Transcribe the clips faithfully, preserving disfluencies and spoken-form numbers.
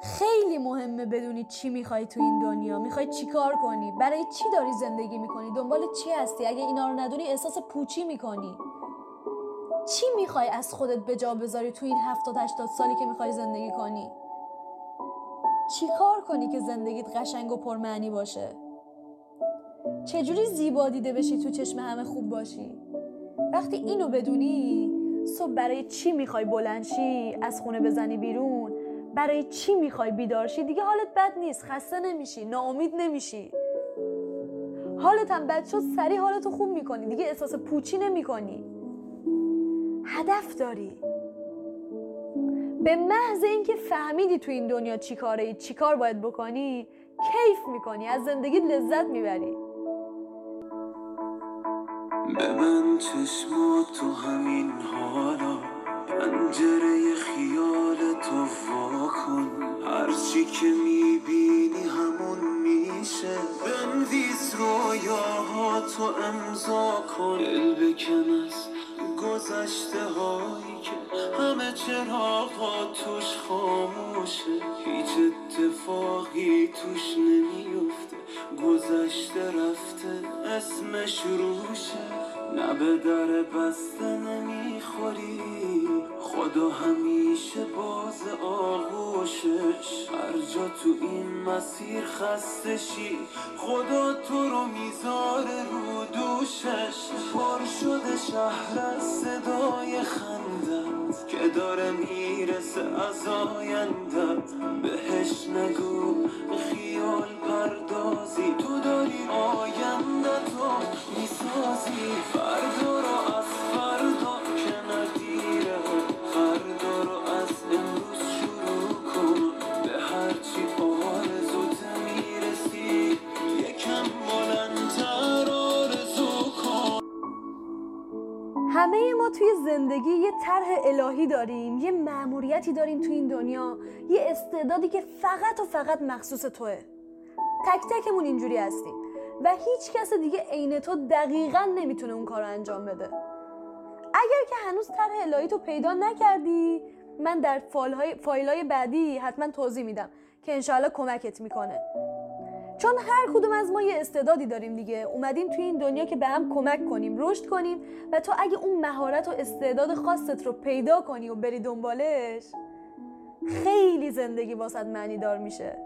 خیلی مهمه بدونی چی میخوای تو این دنیا، میخوای چی کار کنی، برای چی داری زندگی میکنی، دنبال چی هستی. اگه اینا رو ندونی احساس پوچی میکنی. چی میخوای از خودت به جا بذاری تو این هفتاد هشتاد سالی که میخوای زندگی کنی؟ چی کار کنی که زندگیت قشنگ و پرمعنی باشه؟ چجوری زیبا دیده بشی تو چشم همه خوب باشی؟ وقتی اینو بدونی صبح برای چی میخوای بلند شی، از خونه بزنی بیرون، برای چی میخوای بیدار شی، دیگه حالت بد نیست، خسته نمیشی، ناامید نمیشی. حالت هم بد شد سریع حالتو خوب میکنی، دیگه احساس پوچی نمیکنی. هدف داری. به محض اینکه فهمیدی تو این دنیا چی کاره، چی کار باید بکنی، کیف میکنی، از زندگی لذت میبری. ببند چشماتو همین حالا، پنجره خیال تو وا کن، هرچی که میبینی همون میشه، بنویس رویاهاتو امضا کن، دل بکن از گذشته هایی که همه چراغا توش خاموشه، هیچ اتفاقی توش نمیفته، گذشته رفته اسمش روشه، نه به در بسته نمیخوری، خدا همیشه باز آغوشش، هر جا تو این مسیر خسته شی خدا تو رو میذاره رو دوشش، پر شده شهر از صدای خندت که داره میرسه از آیندت، بهش نگو خیال پردازی، تو داری آیندتو میسازی، فردا رو از فردا که ندیره، فردا رو از امروز شروع کن، به هرچی آرزوت میرسی یکم بلندتر آرزو کن. همه ما توی زندگی یه طرح الهی داریم، یه مأموریتی داریم توی این دنیا، یه استعدادی که فقط و فقط مخصوص توه. تک تکمون اینجوری هستیم و هیچ کس دیگه عین تو دقیقاً نمیتونه اون کار رو انجام بده. اگر که هنوز طرح الهی تو پیدا نکردی، من در فایل‌های فایل‌های بعدی حتما توضیح میدم که انشاءالله کمکت میکنه. چون هر کدوم از ما یه استعدادی داریم دیگه، اومدیم توی این دنیا که به هم کمک کنیم، رشد کنیم و تو اگه اون مهارت و استعداد خاصت رو پیدا کنی و بری دنبالش، خیلی زندگی واسط معنی دار میشه.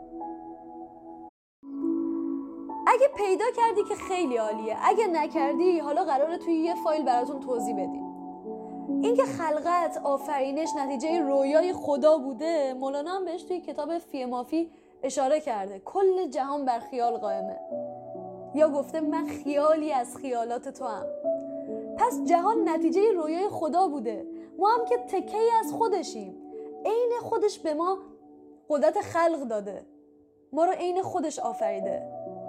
اگه پیدا کردی که خیلی عالیه، اگه نکردی حالا قراره توی یه فایل براتون توضیح بدیم. اینکه خلقت، آفرینش نتیجه رویای خدا بوده، مولانا هم بهش توی کتاب فی مافی اشاره کرده. کل جهان بر خیال قائمه، یا گفته من خیالی از خیالات تو هم. پس جهان نتیجه رویای خدا بوده، ما هم که تکه‌ای از خودشیم. عین خودش به ما قدرت خلق داده، ما رو عین خودش آفریده.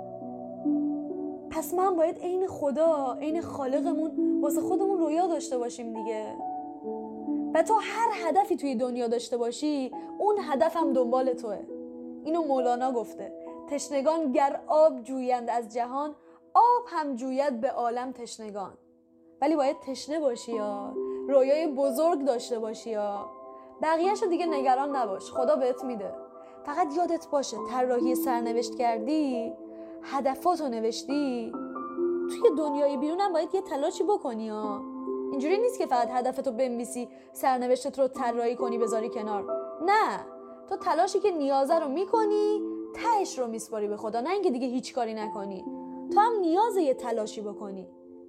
پس ما هم باید عین خدا، عین خالقمون واسه خودمون رویا داشته باشیم دیگه. و تو هر هدفی توی دنیا داشته باشی، اون هدف هم دنبال توه. اینو مولانا گفته. تشنگان گر آب جویند از جهان، آب هم جوید به عالم تشنگان. ولی باید تشنه باشی یا رویای بزرگ داشته باشی یا بقیه‌شو دیگه نگران نباش، خدا بهت میده. فقط یادت باشه طراحی سرنوشت کردی، هدفاتو نوشتی، توی دنیای بیرون هم باید یه تلاشی بکنی ها. اینجوری نیست که فقط هدفتو بنویسی، سرنوشتت رو طراحی کنی بذاری کنار. نه، تو تلاشی که نیازه رو میکنی، تهش رو میسپاری به خدا، نه اینکه دیگه هیچ کاری نکنی. تو هم نیازه یه تلاشی بکنی.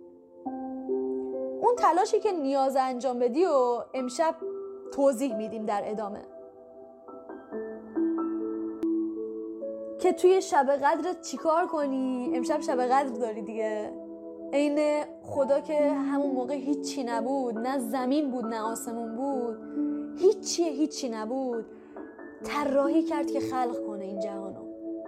اون تلاشی که نیازه انجام بدی و امشب توضیح میدیم در ادامه. که توی شب قدرت چیکار کنی؟ امشب شب قدر داری دیگه. عین خدا که همون موقع هیچی نبود، نه زمین بود نه آسمون بود، هیچی هیچی نبود، طراحی کرد که خلق کنه این جهانو.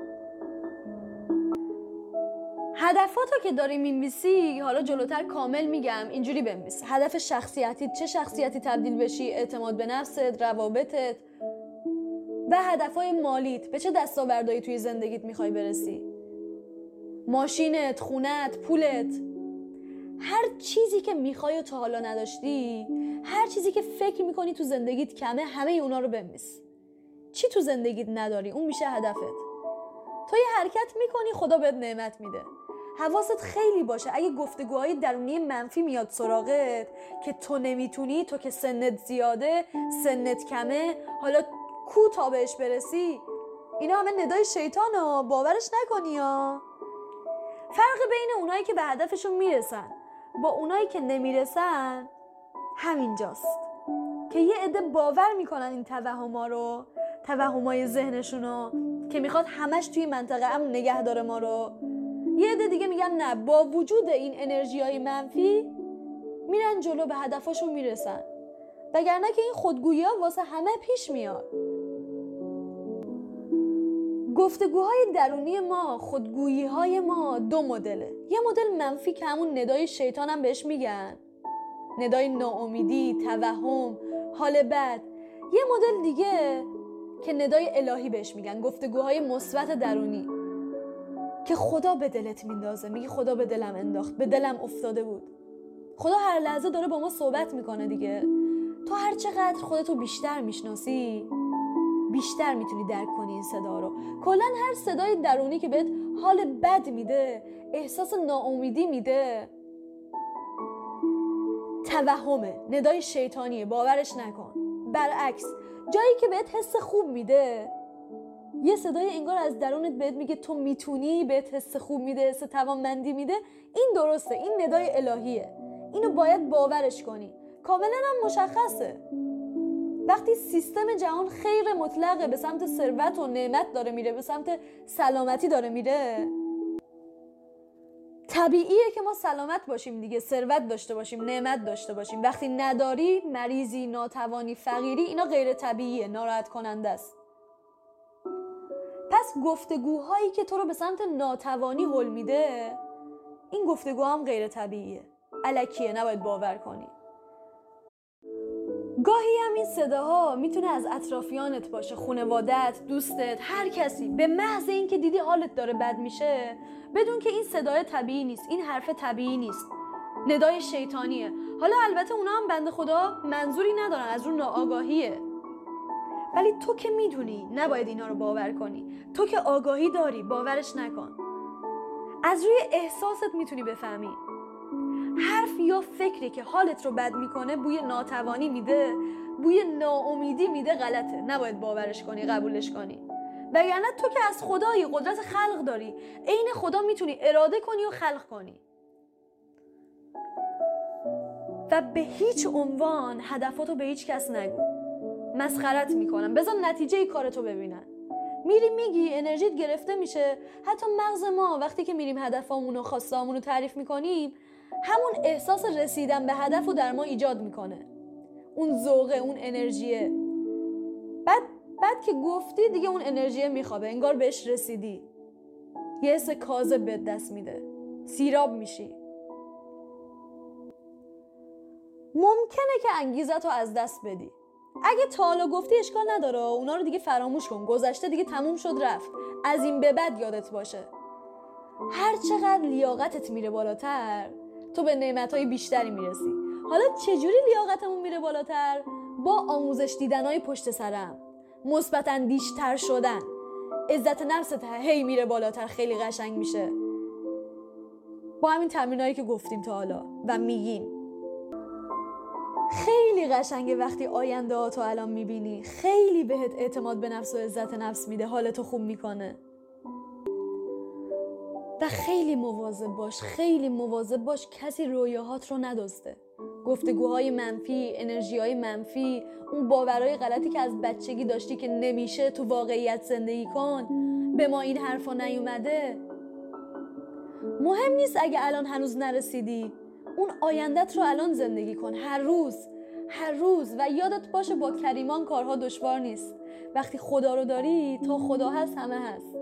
هدفاتو که داری می‌نویسی، حالا جلوتر کامل میگم، اینجوری بنویس. هدف شخصیتی، چه شخصیتی تبدیل بشی، اعتماد به نفست، روابطت و هدفهای مالیت، به چه دستاوردهایی توی زندگیت میخوای برسی. ماشینت، خونت، پولت، هر چیزی که میخوای و تا حالا نداشتی، هر چیزی که فکر میکنی تو زندگیت کمه، همه اونا رو بنویس. چی تو زندگیت نداری؟ اون میشه هدفت. تو یه حرکت میکنی، خدا بهت نعمت میده. حواست خیلی باشه اگه گفتگوهای درونی منفی میاد سراغت که تو نمیتونی، تو که سنت زیاده، سنت کمه، حالا کو تا بهش برسی، اینا همه ندای شیطان ها، باورش نکنی ها. فرق بین اونایی که به هدفشون میرسن با اونایی که نمیرسن همینجاست که یه عده باور میکنن این توهما رو، توهمای ذهنشونو که میخواد همش توی منطقه امن نگه داره ما رو. یه عده دیگه میگن نه، با وجود این انرژیای منفی میرن جلو، به هدفشون میرسن. وگرنه که این خودگویی ها واسه همه پیش میاد. گفتگوهای درونی ما، خودگویی های ما دو مدله. یه مدل منفی که همون ندای شیطان هم بهش میگن، ندای ناامیدی، توهم، حال بد. یه مدل دیگه که ندای الهی بهش میگن، گفتگوهای مثبت درونی که خدا به دلت میندازه. میگه خدا به دلم انداخت، به دلم افتاده بود. خدا هر لحظه داره با ما صحبت میکنه دیگه. تو هر چقدر خودتو بیشتر میشناسی، بیشتر میتونی درک کنی این صدا رو. کلا هر صدای درونی که بهت حال بد میده، احساس ناامیدی میده، توهمه، ندای شیطانیه، باورش نکن. برعکس، جایی که بهت حس خوب میده، یه صدای انگار از درونت بهت میگه تو میتونی، بهت حس خوب میده، حس توانمندی میده، این درسته، این ندای الهیه. اینو باید باورش کنی. کاملا هم مشخصه. وقتی سیستم جهان خیر مطلقه، به سمت ثروت و نعمت داره میره، به سمت سلامتی داره میره، طبیعیه که ما سلامت باشیم دیگه، ثروت داشته باشیم، نعمت داشته باشیم. وقتی نداری، مریضی، ناتوانی، فقیری، اینا غیر طبیعیه، ناراحت کننده است. پس گفتگوهایی که تو رو به سمت ناتوانی هل میده، این گفتگوها هم غیر طبیعیه، الکیه، نباید باور کنی. گاهی هم این صداها میتونه از اطرافیانت باشه، خانوادت، دوستت، هر کسی. به محض این که دیدی حالت داره بد میشه، بدون که این صدای طبیعی نیست، این حرف طبیعی نیست، ندای شیطانیه. حالا البته اونا هم بنده خدا منظوری ندارن، از رو ناآگاهیه، ولی تو که میدونی نباید اینا رو باور کنی. تو که آگاهی داری، باورش نکن. از روی احساست میتونی بفهمی. حرف یا فکری که حالت رو بد میکنه، بوی ناتوانی میده، بوی ناامیدی میده، غلطه، نباید باورش کنی، قبولش کنی. وگرنه تو که از خدایی، قدرت خلق داری، عین خدا میتونی اراده کنی و خلق کنی. و به هیچ عنوان هدفاتو به هیچ کس نگو. مسخرت میکنن، بذار نتیجه ای کارتو ببینن. میری میگی، انرژیت گرفته میشه. حتی مغز ما وقتی که میریم هدفامون و خواستامون رو تعریف میکنیم، همون احساس رسیدن به هدف رو در ما ایجاد میکنه. اون ذوقه، اون انرژیه. بعد بعد که گفتی دیگه اون انرژیه میخوابه، انگار بهش رسیدی. یه حس کاذب به دست میده، سیراب میشی. ممکنه که انگیزتو از دست بدی. اگه تا حالا گفتی اشکال نداره، اونا رو دیگه فراموش کن، گذشته دیگه تموم شد رفت. از این به بعد یادت باشه هر چقدر لیاقتت میره بالاتر، تو به نعمتهای بیشتری میرسی. حالا چجوری لیاقتمون میره بالاتر؟ با آموزش دیدنهای پشت سرم، مثبت اندیش‌تر شدن، عزت نفست هی میره بالاتر، خیلی قشنگ میشه با همین تمرینایی که گفتیم تا حالا و میگیم. خیلی قشنگه وقتی آینده ها تو الان میبینی، خیلی بهت اعتماد به نفس و عزت نفس میده، حالتو خوب میکنه. و خیلی مواظب باش، خیلی مواظب باش کسی رویاهات رو ندزده. گفتگوهای منفی، انرژیهای منفی، اون باورهای غلطی که از بچگی داشتی که نمیشه تو واقعیت زندگی کن، به ما این حرفا نیومده. مهم نیست اگه الان هنوز نرسیدی، اون آیندت رو الان زندگی کن، هر روز هر روز. و یادت باشه با کریمان کارها دشوار نیست. وقتی خدا رو داری، تا خدا هست همه هست.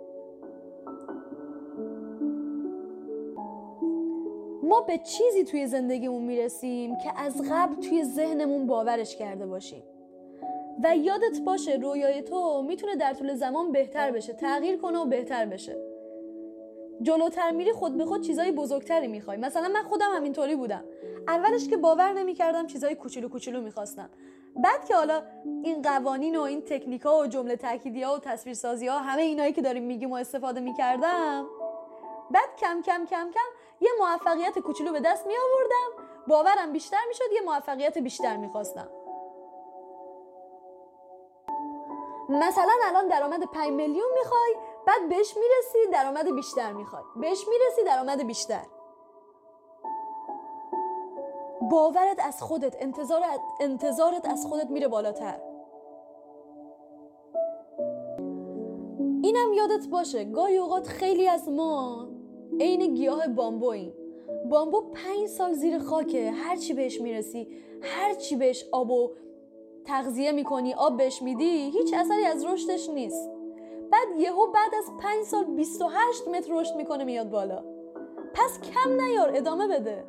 ما به چیزی توی زندگیمون میرسیم که از قبل توی ذهنمون باورش کرده باشیم. و یادت باشه رویای تو میتونه در طول زمان بهتر بشه، تغییر کنه و بهتر بشه. جلوتر میری خود به خود چیزای بزرگتری میخوای. مثلا من خودم همینطوری بودم. اولش که باور نمیکردم، چیزای کوچولو کوچولو میخواستم. بعد که حالا این قوانین و این تکنیک‌ها و جمله تأکیدی‌ها و تصویرسازی‌ها همه اینایی که داریم میگیم و استفاده می‌کردم، بعد کم کم کم کم یه موفقیت کوچولو به دست می‌آوردم، باورم بیشتر می‌شد، یه موفقیت بیشتر می‌خواستم. مثلا الان درآمد پنج میلیون میخوای، بعد بهش میرسی درآمد بیشتر میخوای، بهش میرسی درآمد بیشتر. باورت از خودت، انتظارت انتظارت از خودت میره بالاتر. اینم یادت باشه گاهی اوقات خیلی از ما عین گیاه بامبوییم. بامبو پنج سال زیر خاکه، هر چی بهش میرسی، هر چی بهش آب و تغذیه میکنی، آب بهش میدی، هیچ اثری از رشدش نیست. بعد یهو بعد از پنج سال بیست و هشت متر رشد میکنه میاد بالا. پس کم نیار، ادامه بده.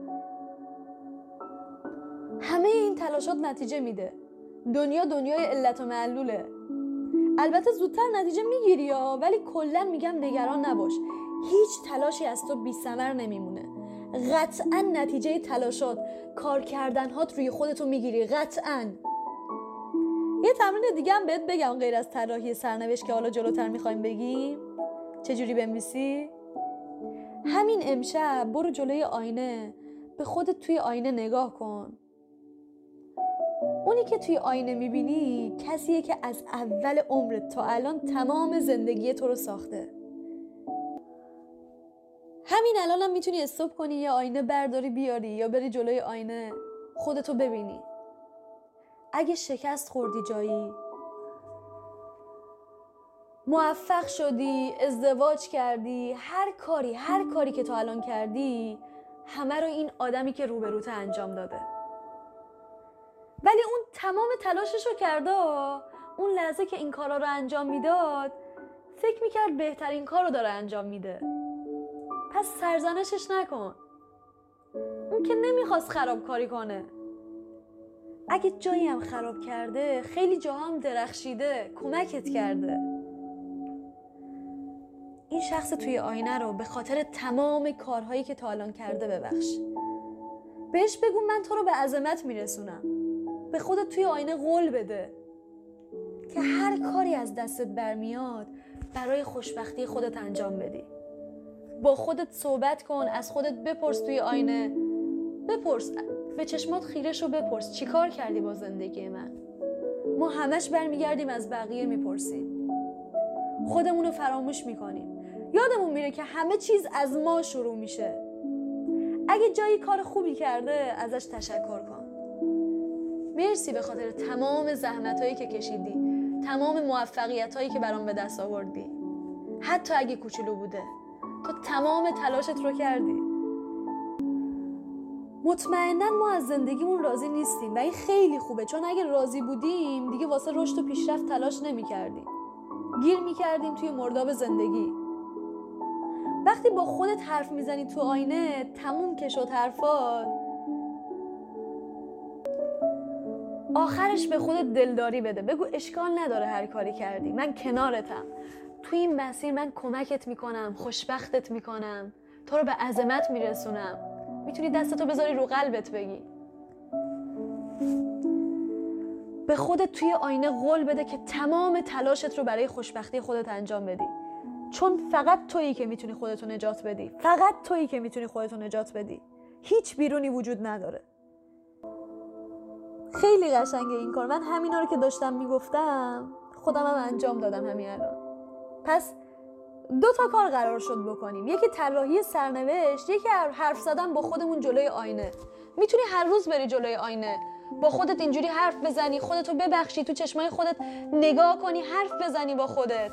همه این تلاشات نتیجه میده. دنیا دنیای علت و معلوله. البته زودتر نتیجه میگیری یا، ولی کلا میگم نگران نباش. هیچ تلاشی از تو بی ثمر نمیمونه. قطعا نتیجه تلاشات، کار کردنهات روی خودتو میگیری، قطعا. یه تمرین دیگه هم بهت بگم غیر از طراحی سرنوشت که حالا جلوتر میخوایم بگیم چجوری بنویسی. همین امشب برو جلوی آینه، به خودت توی آینه نگاه کن. اونی که توی آینه میبینی کسیه که از اول عمرت تا الان تمام زندگی تو رو ساخته. همین الان هم میتونی استاپ کنی، یه آینه برداری بیاری یا بری جلوی آینه خودتو ببینی. اگه شکست خوردی جایی، موفق شدی، ازدواج کردی، هر کاری هر کاری که تا الان کردی، همه رو این آدمی که روبروت انجام داده. ولی اون تمام تلاشش رو کرده. اون لحظه که این کارا رو انجام میداد فکر میکرد بهترین کار رو داره انجام میده. پس سرزنشش نکن. اون که نمیخواست خرابکاری کنه. اگه جایی هم خراب کرده، خیلی جاها هم درخشیده، کمکت کرده. این شخص توی آینه رو به خاطر تمام کارهایی که تا الان کرده ببخش. بهش بگو من تو رو به عظمت میرسونم. به خودت توی آینه قول بده که هر کاری از دستت برمیاد برای خوشبختی خودت انجام بدی. با خودت صحبت کن، از خودت بپرس توی آینه. بپرس، به چشمات خیره شو، بپرس چی کار کردی با زندگی من. ما همش برمیگردیم از بقیه میپرسیم، خودمونو فراموش میکنیم. یادمون میره که همه چیز از ما شروع میشه. اگه جایی کار خوبی کرده ازش تشکر کن. مرسی به خاطر تمام زحمتایی که کشیدی، تمام موفقیتایی که برام به دست آوردی. حتی اگه کوچولو بوده، تو تمام تلاشت رو کردی. مطمئناً ما از زندگیمون راضی نیستیم و این خیلی خوبه، چون اگه راضی بودیم دیگه واسه رشد و پیشرفت تلاش نمی کردیم. گیر می کردیم توی مرداب زندگی. وقتی با خودت حرف میزنی تو آینه، تموم که شد حرفات، آخرش به خودت دلداری بده. بگو اشکال نداره هر کاری کردی، من کنارتم. توی این مسیر من کمکت میکنم، خوشبختت میکنم، تو رو به عظمت میرسونم. میتونی دستتو بذاری رو قلبت بگی. به خودت توی آینه قول بده که تمام تلاشت رو برای خوشبختی خودت انجام بدی. چون فقط تویی که میتونی خودتو نجات بدی. فقط تویی که میتونی خودتو نجات بدی. هیچ بیرونی وجود نداره. خیلی قشنگه این کار. من همینا رو که داشتم میگفتم خودم هم انجام دادم همین الان. پس دو تا کار قرار شد بکنیم. یکی طراحی سرنوشت، یکی حرف زدن با خودمون جلوی آینه. میتونی هر روز بری جلوی آینه، با خودت اینجوری حرف بزنی، خودتو ببخشی، تو چشمای خودت نگاه کنی، حرف بزنی با خودت.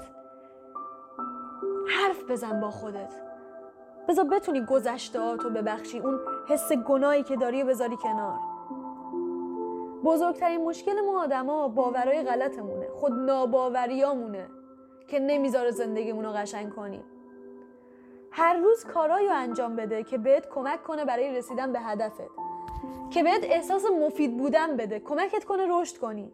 حرف بزن با خودت. بذار بتونی گذشته‌هاتو ببخشی، اون حس گناهی که داری بذاری کنار. بزرگترین مشکل ما آدما باورای غلطمونه، خود ناباوریامونه که نمیذاره زندگیمونو قشنگ کنیم. هر روز کارایی رو انجام بده که بهت کمک کنه برای رسیدن به هدفت، که بهت احساس مفید بودن بده، کمکت کنه رشد کنی.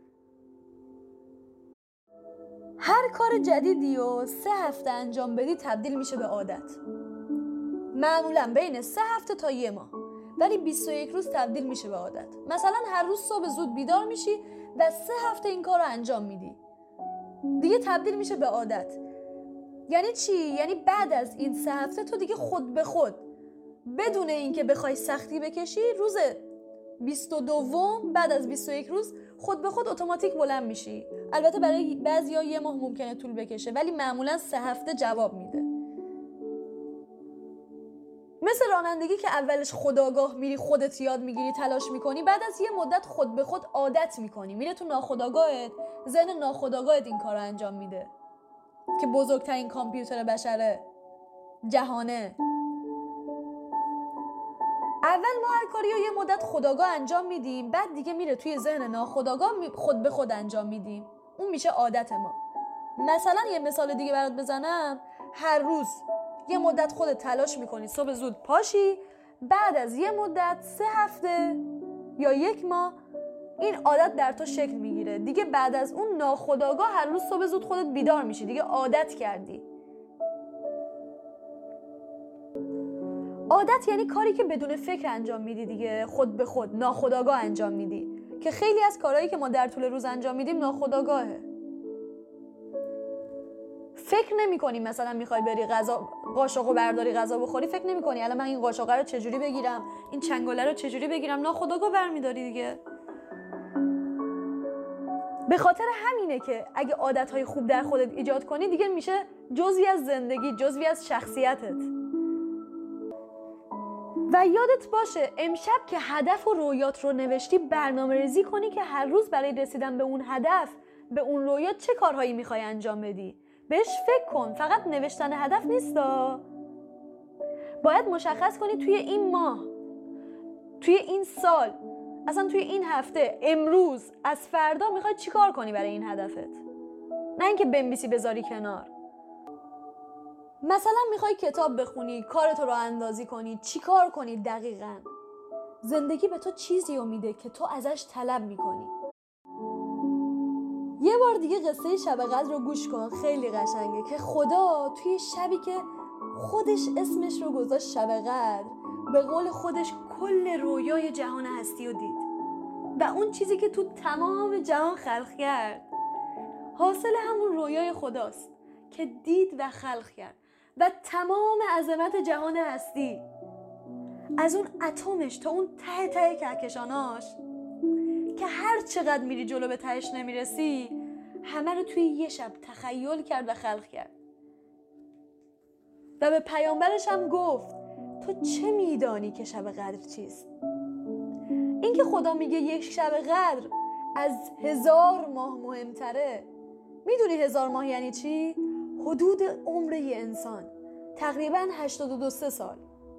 هر کار جدیدی رو سه هفته انجام بدی تبدیل میشه به عادت. معمولا بین سه هفته تا یه ماه. ولی بیست و یک روز تبدیل میشه به عادت. مثلا هر روز صبح زود بیدار میشی و سه هفته این کار رو انجام میدی، دیگه تبدیل میشه به عادت. یعنی چی؟ یعنی بعد از این سه هفته تو دیگه خود به خود بدون اینکه بخوای سختی بکشی، روز بیست و دوم بعد از بیست و یک روز خود به خود اتوماتیک بلند میشی. البته برای بعضیا یه ماه ممکنه طول بکشه، ولی معمولا سه هفته جواب میده. مثل رانندگی که اولش خودآگاه میری، خودت یاد میگیری، تلاش میکنی، بعد از یه مدت خود به خود عادت میکنی، میره تو ناخودآگاهت، ذهن ناخودآگاهت این کارو انجام میده که بزرگترین کامپیوتر بشره، جهانه. اول ما هر کاری رو یه مدت خودآگاه انجام میدیم، بعد دیگه میره توی ذهن ناخودآگاه، خود به خود انجام میدیم، اون میشه عادت ما. مثلا یه مثال دیگه برات بزنم، هر روز یه مدت خودت تلاش میکنی صبح زود پاشی، بعد از یه مدت سه هفته یا یک ماه این عادت در تو شکل میگیره، دیگه بعد از اون ناخودآگاه هر روز صبح زود خودت بیدار میشی، دیگه عادت کردی. عادت یعنی کاری که بدون فکر انجام میدی دیگه، خود به خود ناخودآگاه انجام میدی، که خیلی از کارهایی که ما در طول روز انجام میدیم ناخودآگاهه. فکر نمی کنی مثلا میخوای بری غذا قاشقو برداری غذا بخوری، فکر نمی کنی الان من این قاشقه رو چجوری بگیرم، این چنگاله رو چجوری بگیرم، ناخودآگاه برمیداری دیگه. به خاطر همینه که اگه عادتهای خوب در خودت ایجاد کنی دیگه میشه جزئی از زندگی، جزئی از شخصیتت. و یادت باشه امشب که هدف و رویات رو نوشتی، برنامه ریزی کنی که هر روز برای رسیدن به اون هدف، به اون رویات چه کارهایی میخوای انجام بدی. بهش فکر کن، فقط نوشتن هدف نیستا. باید مشخص کنی توی این ماه، توی این سال، اصلا توی این هفته، امروز، از فردا میخوای چی کار کنی برای این هدفت. نه اینکه بنویسی بذاری کنار. مثلا میخوای کتاب بخونی، کارتو راه اندازی کنی، چی کار کنی دقیقاً؟ زندگی به تو چیزی رو میده که تو ازش طلب میکنی. یه بار دیگه قصه شب قدر رو گوش کن، خیلی قشنگه که خدا توی شبی که خودش اسمش رو گذاشت شب قدر، به قول خودش کل رویای جهان هستی رو دید و اون چیزی که تو تمام جهان خلق کرد حاصل همون رویای خداست که دید و خلق کرد. و تمام عظمت جهان هستی، از اون اتمش تا اون ته ته کهکشاناش که هر چقدر میری جلو به تهش نمیرسی، همه رو توی یه شب تخیل کرد و خلق کرد. و به پیامبرش هم گفت تو چه میدانی که شب قدر چیست؟ این که خدا میگه یک شب قدر از هزار ماه مهمتره. میدونی هزار ماه یعنی چی؟ حدود عمر یه انسان، تقریباً هشتاد و دو سال.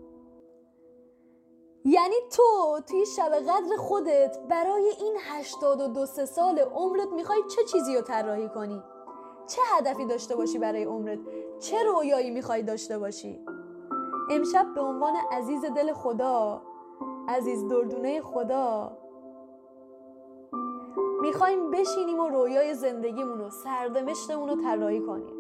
یعنی تو توی شب قدر خودت برای این هشتاد و دو سال عمرت میخوای چه چیزی رو طراحی کنی؟ چه هدفی داشته باشی برای عمرت؟ چه رویایی میخوای داشته باشی؟ امشب به عنوان عزیز دل خدا، عزیز دردونه خدا، میخوایم بشینیم و رویای زندگیمون رو، سرنوشتمون رو طراحی کنیم.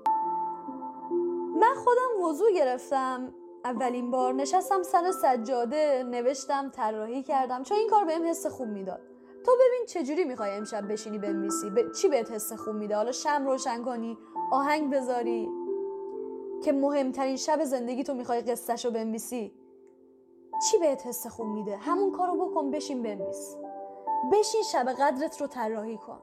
من خودم وضو گرفتم، اولین بار نشستم سر سجاده، نوشتم، طراحی کردم، چون این کار بهم حس خوب میداد. تو ببین چجوری میخوای امشب بشینی بنویسی، ب... چی بهت حس خوب میده؟ حالا شمع روشن کنی، آهنگ بذاری که مهمترین شب زندگی تو میخوای قصهشو بنویسی، چی بهت حس خوب میده؟ همون کارو بکن، بشین بنویس، بشین شب قدرت رو طراحی کن.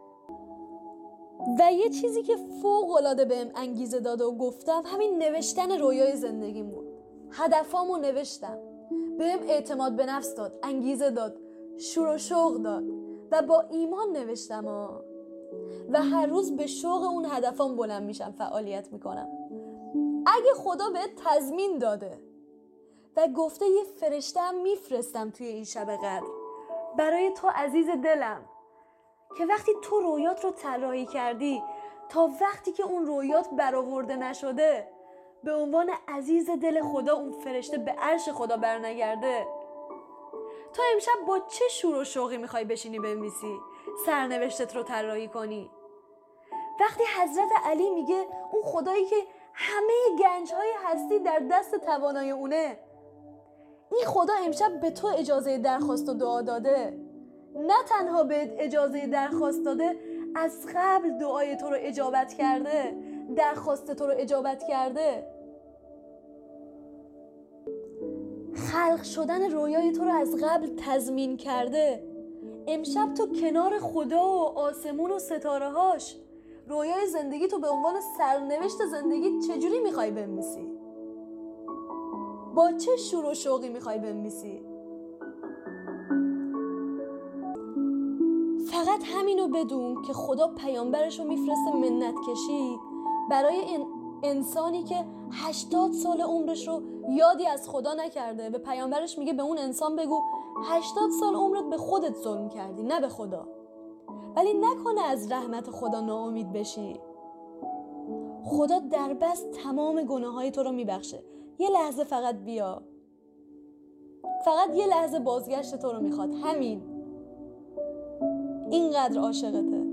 و یه چیزی که فوق العاده بهم انگیزه داد و گفتم، همین نوشتن رویای زندگیم بود. هدفامو نوشتم، بهم اعتماد به نفس داد، انگیزه داد، شور و شوق داد و با ایمان نوشتم ها. و هر روز به شوق اون هدفام بلند میشم، فعالیت میکنم. اگه خدا بهت تضمین داده و گفته یه فرشته هم میفرستم توی این شب قدر برای تو عزیز دلم، که وقتی تو رویات رو طراحی کردی تا وقتی که اون رویات برآورده نشده، به عنوان عزیز دل خدا اون فرشته به عرش خدا برنگرده، تو امشب با چه شور و شوقی میخوای بشینی بنویسی، سرنوشتت رو طراحی کنی؟ وقتی حضرت علی میگه اون خدایی که همه گنج‌های هستی در دست توانای اونه، این خدا امشب به تو اجازه درخواست و دعا داده. نه تنها بهت اجازه درخواست داده، از قبل دعای تو رو اجابت کرده، درخواست تو رو اجابت کرده. خلق شدن رویای تو رو از قبل تضمین کرده. امشب تو کنار خدا و آسمون و ستاره هاش رویای زندگی تو به عنوان سرنوشت زندگی چجوری میخوای بنویسی؟ با چه شور و شوقی میخوای بنویسی؟ فقط همینو بدون که خدا پیامبرش رو میفرسته منت کشی برای این انسانی که هشتاد سال عمرش رو یادی از خدا نکرده. به پیامبرش میگه به اون انسان بگو هشتاد سال عمرت به خودت ظلم کردی، نه به خدا. ولی نکنه از رحمت خدا ناامید بشی. خدا در بس تمام گناههای تو رو میبخشه. یه لحظه فقط بیا، فقط یه لحظه بازگشت تو رو میخواد. همین، اینقدر عاشقته.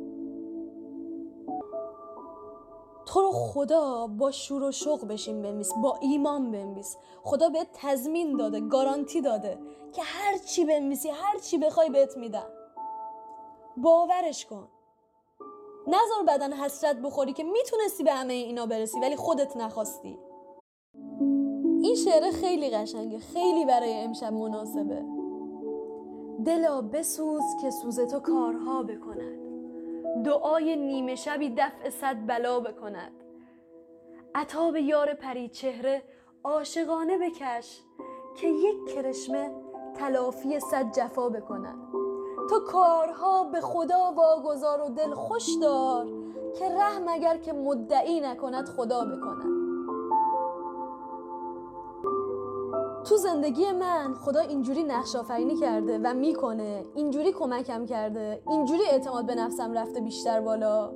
تو رو خدا با شور و شوق بشین بنویس، با ایمان بنویس. خدا بهت تضمین داده، گارانتی داده که هر چی بنویسی، هر چی بخوای بهت میدم. باورش کن. نذار بدن حسرت بخوری که میتونستی به همه اینا برسی ولی خودت نخواستی. این شعر خیلی قشنگه، خیلی برای امشب مناسبه. دلا بسوز که سوز تو کارها بکند، دعای نیمه شبی دفع صد بلا بکند. عتاب یار پری چهره عاشقانه بکش، که یک کرشمه تلافی صد جفا بکند. تو کارها به خدا واگذار و دل خوش دار، که رحم اگر که مدعی نکند خدا بکند. تو زندگی من خدا اینجوری نقش آفرینی کرده و میکنه، اینجوری کمکم کرده، اینجوری اعتماد به نفسم رفته بیشتر بالا.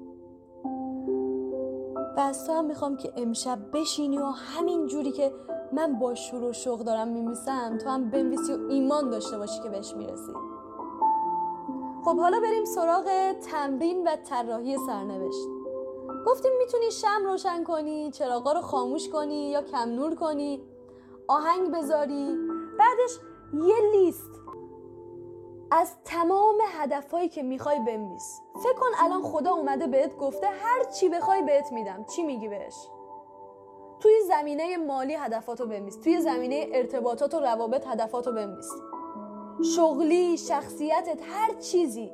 و از تو هم میخوام که امشب بشینی و همین جوری که من با شور و شوق دارم میمیسم تو هم بنویسی و ایمان داشته باشی که بهش میرسی. خب حالا بریم سراغ تمرین و طراحی سرنوشت. گفتیم میتونی شمع روشن کنی، چراغا رو خاموش کنی یا کم نور کنی، آهنگ بذاری، بعدش یه لیست از تمام هدفهایی که میخوای بنویس. فکر کن الان خدا اومده بهت گفته هر چی بخوای بهت میدم. چی میگی بهش؟ توی زمینه مالی هدفاتو بنویس، توی زمینه ارتباطات و روابط هدفاتو بنویس، شغلی، شخصیتت، هر چیزی.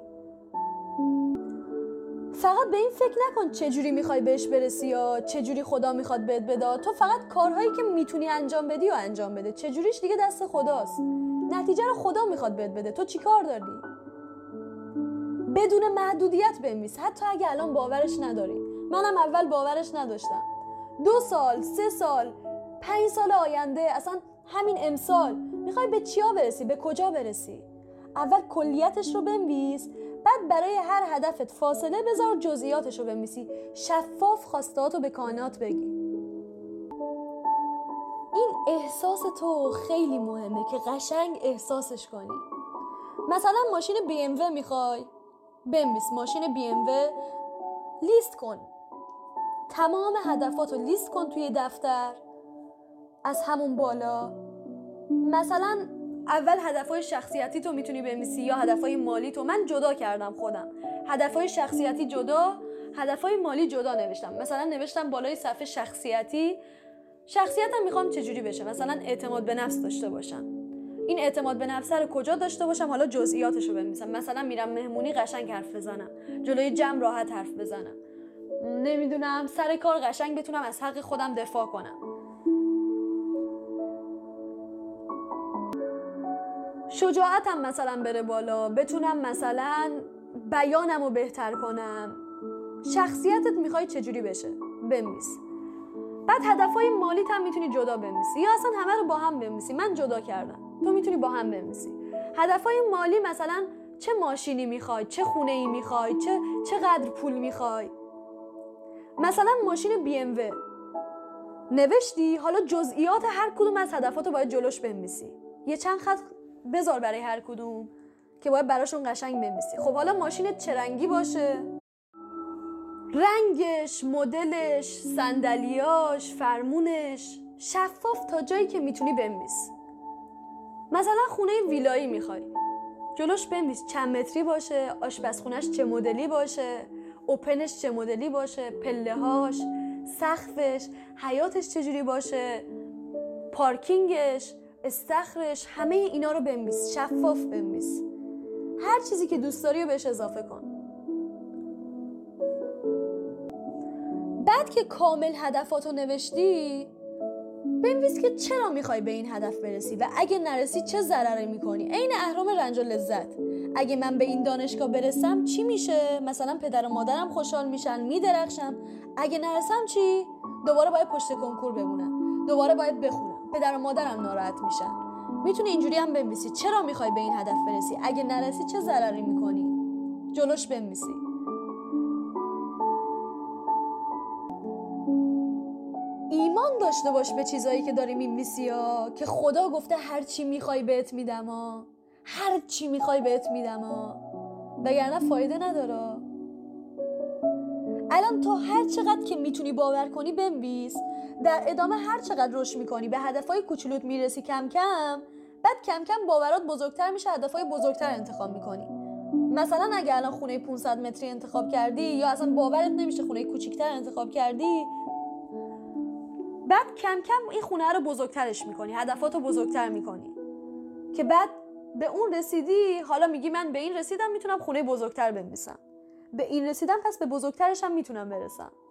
فقط به این فکر نکن چجوری میخوای بهش برسی یا چجوری خدا میخواد بهت بده. تو فقط کارهایی که میتونی انجام بدی و انجام بده. چجوریش دیگه دست خداست. نتیجه رو خدا میخواد بهت بده. تو چی کار داری؟ بدون محدودیت بنویس، حتی اگه الان باورش نداری. منم اول باورش نداشتم. دو سال، سه سال، پنج سال آینده، اصلا همین امسال میخوای به چیا برسی؟ به کجا برسی؟ اول کلیتش رو بنویس، بعد برای هر هدفت فاصله بذار، جزئیاتش رو بنویسی، شفاف خواستهاتو به کائنات بگی. این احساس تو خیلی مهمه که قشنگ احساسش کنی. مثلا ماشین بی ام و میخوای؟ بنویس ماشین بی ام و، لیست کن. تمام هدفاتو لیست کن توی دفتر از همون بالا. مثلا اول هدفهای شخصیتی تو میتونی بنویسی یا هدفهای مالی تو. من جدا کردم خودم، هدفهای شخصیتی جدا، هدفهای مالی جدا نوشتم. مثلا نوشتم بالای صفحه شخصیتی، شخصیتم میخوام چجوری بشه، مثلا اعتماد به نفس داشته باشم. این اعتماد به نفس رو کجا داشته باشم؟ حالا جزئیاتشو بنویسم. مثلا میرم مهمونی قشنگ حرف بزنم، جلوی جمع راحت حرف بزنم، نمیدونم سر کار قشنگ بتونم از حق خودم دفاع کنم. شجاعتم مثلا بره بالا، بتونم مثلا بیانم رو بهتر کنم. شخصیتت میخوای چجوری بشه؟ بنویس. بعد هدفهای مالیت هم میتونی جدا بنویسی یا اصلا همه رو با هم بنویسی. من جدا کردم، تو میتونی با هم بنویسی. هدفهای مالی مثلا چه ماشینی میخوای، چه خونه ای میخوای، چه چقدر پول میخوای. مثلا ماشین بی ام و نوشتی، حالا جزئیات هر کدوم از هدفاتو باید جلوش بنویسی. یه چند خط بذار برای هر کدوم که باید براشون قشنگ بنویسی. خب حالا ماشینت چه رنگی باشه؟ رنگش، مدلش، صندلیاش، فرمونش، شفاف تا جایی که میتونی بنویس. مثلا خونه ویلایی میخوای، جلوش بنویس چند متری باشه، آشپزخونش چه مدلی باشه، اوپنش چه مدلی باشه، پله‌هاش، سقفش، حیاطش چجوری باشه، پارکینگش، استخرش، همه اینا رو بنویس، شفاف بنویس. هر چیزی که دوست داری رو بهش اضافه کن. بعد که کامل هدفاتو نوشتی، بنویس که چرا میخوای به این هدف برسی و اگه نرسی چه ضرری میکنی. عین اهرام رنج و لذت. اگه من به این دانشگاه برسم چی میشه؟ مثلا پدر و مادرم خوشحال میشن، میدرخشم. اگه نرسم چی؟ دوباره باید پشت کنکور بمونم، دوباره باید بخونم، پدر و مادرم ناراحت میشن. میتونی اینجوری هم بنویسی چرا میخوای به این هدف برسی، اگه نرسی چه ضرری میکنی، جلوش بنویسی. ایمان داشته باش به چیزایی که داری می‌نویسی ها، که خدا گفته هر چی میخوای بهت میدم ها، هر چی میخوای بهت میدم ها، وگرنه فایده نداره. الان تو هر چقدر که میتونی باور کنی بنویس، در ادامه هر چقدر رشد میکنی به هدفهای کوچولوت میرسی کم کم، بعد کم کم باورات بزرگتر میشه، هدفهای بزرگتر انتخاب میکنی. مثلا اگه الان خونه پانصد متری انتخاب کردی یا اصلا باورت نمیشه خونه کوچیک‌تر انتخاب کردی، بعد کم کم این خونه رو بزرگترش میکنی، هدفاتو بزرگتر میکنی که بعد به اون رسیدی، حالا میگی من به این رسیدم میتونم خونه بزرگتر بنویسم، به این رسیدم پس به بزرگترش هم میتونم برسم.